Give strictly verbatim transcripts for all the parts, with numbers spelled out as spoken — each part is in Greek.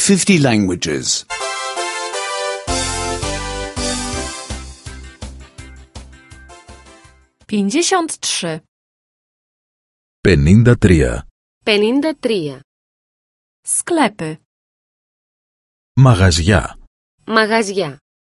fifty languages. pięćdziesiąt trzy. πενήντα τρία. πενήντα τρία. Sklepy. Μαγαζιά. Μαγαζιά.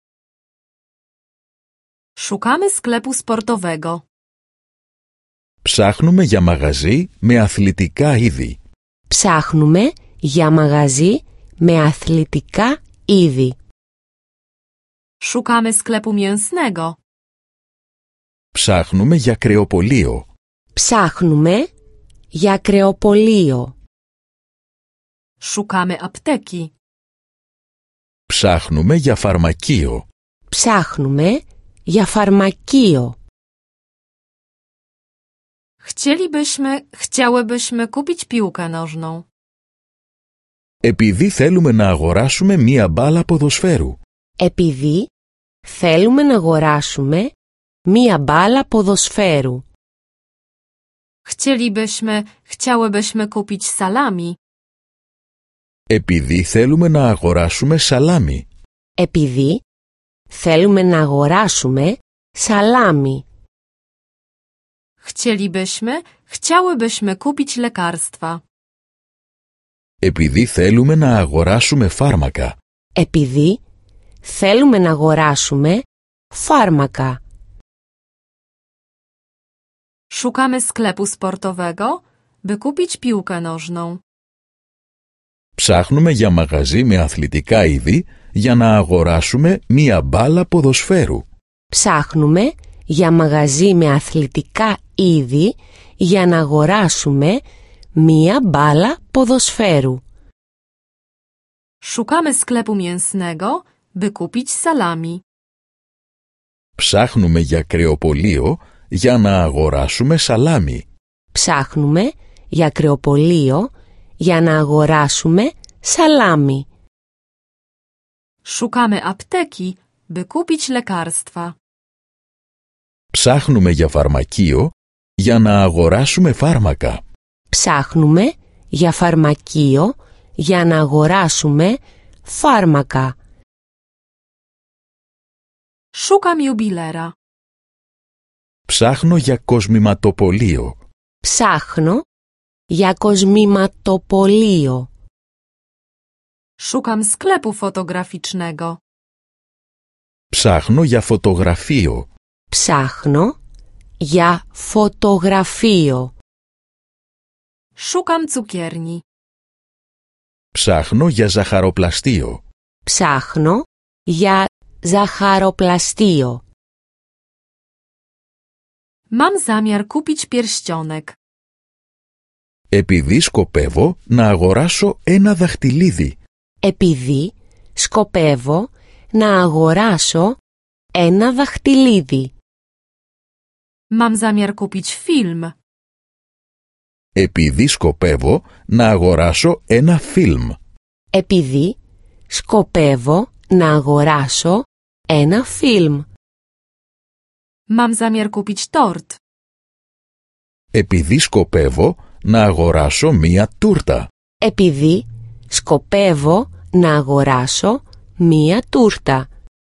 Szukamy sklepu sportowego. Ψάχνουμε για μαγαζί με αθλητικά είδη. Ψάχνουμε για μαγαζί με αθλητικά είδη. Szukamy sklepu mięsnego. Ψάχνουμε για κρεοπωλείο. Ψάχνουμε για κρεοπωλείο. Szukamy apteki. Ψάχνουμε για φαρμακείο. Ψάχνουμε για φαρμακείο. Chcielibyśmy, chciałybyśmy kupić piłkę nożną. Επειδή θέλουμε να αγοράσουμε μία μπάλα ποδοσφαίρου. Επειδή θέλουμε να αγοράσουμε μία μπάλα ποδοσφαίρου. Chcielibyśmy, chciałybyśmy kupić salami. Επειδή θέλουμε να αγοράσουμε σαλάμι. Επειδή θέλουμε να αγοράσουμε σαλάμι. Chcielibyśmy, chciałybyśmy kupić lekarstwa. Επειδή θέλουμε να αγοράσουμε φάρμακα. Επειδή θέλουμε να αγοράσουμε φάρμακα. Szukamy sklepu sportowego, by kupić piłkę nożną. Ψάχνουμε για μαγαζί με αθλητικά είδη για να αγοράσουμε μία μπάλα ποδοσφαίρου. Ψάχνουμε για μαγαζί με αθλητικά είδη για να αγοράσουμε μία μπάλα ποδοσφαίρου. Szukamy sklepu mięsnego, by kupić salami. Ψάχνουμε για κρεοπωλείο για να αγοράσουμε σαλάμι. Ψάχνουμε για κρεοπωλείο για να αγοράσουμε σαλάμι. Szukamy apteki, by kupić lekarstwa. Ψάχνουμε για φαρμακείο για να αγοράσουμε φάρμακα. Ψάχνουμε για φαρμακείο για να αγοράσουμε φάρμακα. Szukam jubilera. Ψάχνω για κοσμηματοπωλείο. Ψάχνω για κοσμηματοπωλείο. Szukam sklepu fotograficznego. Ψάχνω για φωτογραφείο. Ψάχνω για φωτογραφείο. Szukam cukierni. Ψάχνω για ζαχαροπλαστείο. Ψάχνω για ζαχαροπλαστείο. Mam zamiar kupić pierścionek. Επειδή σκοπεύω να αγοράσω ένα δαχτυλίδι. Επειδή σκοπεύω να αγοράσω ένα δαχτυλίδι. Mam zamiar kupić film. Επειδή σκοπεύω να αγοράσω ένα φιλμ. Επειδή σκοπεύω να αγοράσω ένα φιλμ. Mam zamiar kupić tort. Επειδή σκοπεύω να αγοράσω μία τούρτα. Επειδή σκοπεύω να αγοράσω μία τούρτα.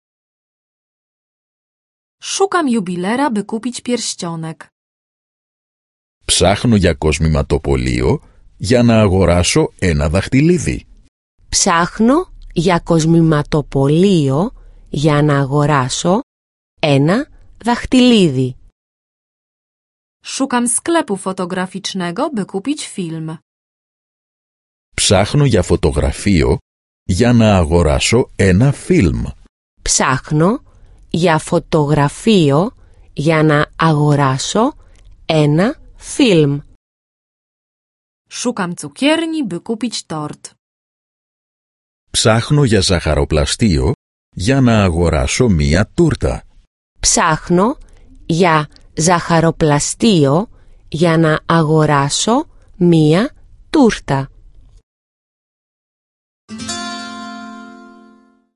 Szukam jubilera, by kupić pierścionek. Ψάχνω για κοσμηματοπωλείο για να αγοράσω ένα δαχτυλίδι. Ψάχνω για κοσμηματοπωλείο για να αγοράσω ένα δαχτυλίδι. Szukam sklepu fotograficznego, by kupić film. Ψάχνω για φωτογραφείο για να αγοράσω ένα φιλμ. Ψάχνω για φωτογραφείο για να αγοράσω ένα φιλμ. Szukam cukierni, by kupić tort. Ψάχνω για ζαχαροπλαστείο για να αγοράσω μία τούρτα. Ψάχνω για ζαχαροπλαστείο για να αγοράσω μία τούρτα.